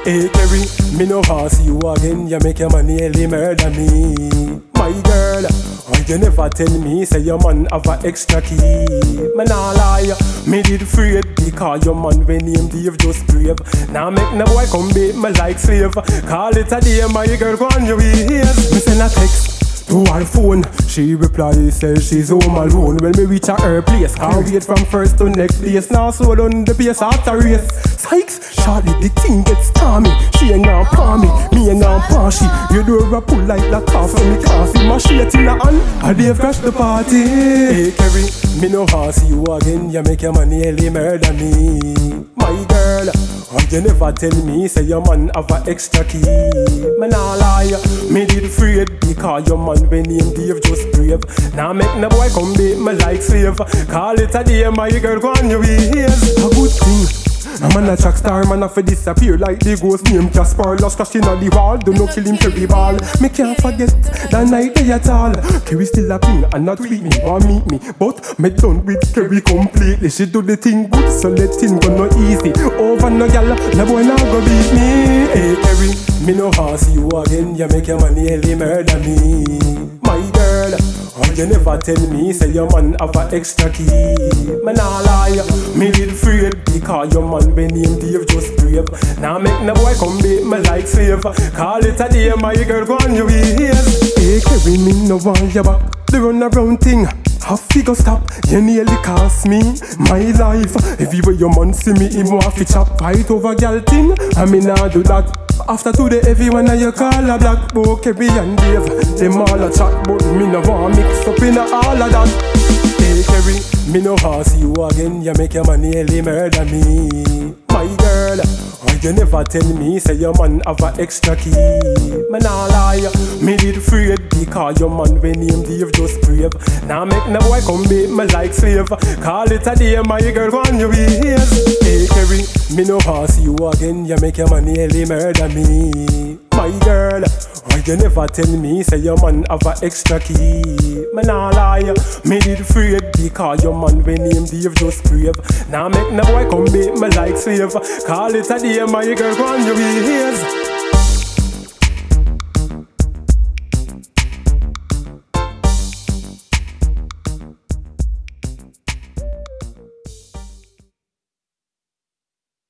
Hey Kerry, me no want see you again. You make your man nearly murder me. My girl, why you never tell me? Say your man have a extra key. Me nah lie, me did afraid because your man when him Dave just brave. Now make no boy come beat me like slave. Call it a day, my girl, go on your ears. Me send a text to her phone, she replies, says she's home alone. When me reach her place, can't wait from first to next place. Now so on the pace after race. Sykes, shortly the thing gets stormy. She ain't gonna paw me, me ain't gonna paw she. You do a pull like that off from me coffee. My shit in her hand, and they've crashed the party. Hey Kerry, me no want see you again. You make your man nearly murder me. My girl, why you never tell me? Say your man have a extra key. Me nah lie, me did afraid because your man when him Dave just brave. Now make no boy come beat me like slave. Call it a day, my girl, go on your ears. A good thing, a man a track star, man a fi disappear like the ghost named Jasper. Lost crashing on the wall, don't no kill him Kerry ball. Me can't forget that night day at all. Kerry still a ping and not tweet me or meet me, but me done with Kerry completely. She do the thing good, so let him go no easy. Over no gal, no boy now go beat me. Hey Kerry, me no want see you again. You make your man nearly murder me. My girl, why you never tell me? Say your man have a extra key. Me nah lie, me did afraid because your man when him Dave just brave. Now make no boy come beat me like slave. Call it a day, my girl, go on your ears. Hey Kerry, me no want you back. The run around thing, have figure stop. You nearly cost me my life. Everywhere your man see me, him want to chop. Fight over gal thing, I me nah do that. After today, everyone you call a black boy, Kerry and Dave. Them all a chat, but me no want mix up in all of that. Hey Kerry, me no want see you again. You make your man nearly murder me. My girl, why you never tell me? Say your man have a extra key. Me nah lie, me did afraid because your man when him Dave just brave. Now make no boy come beat me like slave. Call it a day, my girl, go on your ears. Hey Kerry, me no want see you again. You make your man nearly murder me. My girl, why you never tell me? Say your man have a extra key. Me nah lie, me did afraid because your man when him Dave just brave. Now make no boy come beat me like slave. Call it a day, my girl, go on your ears.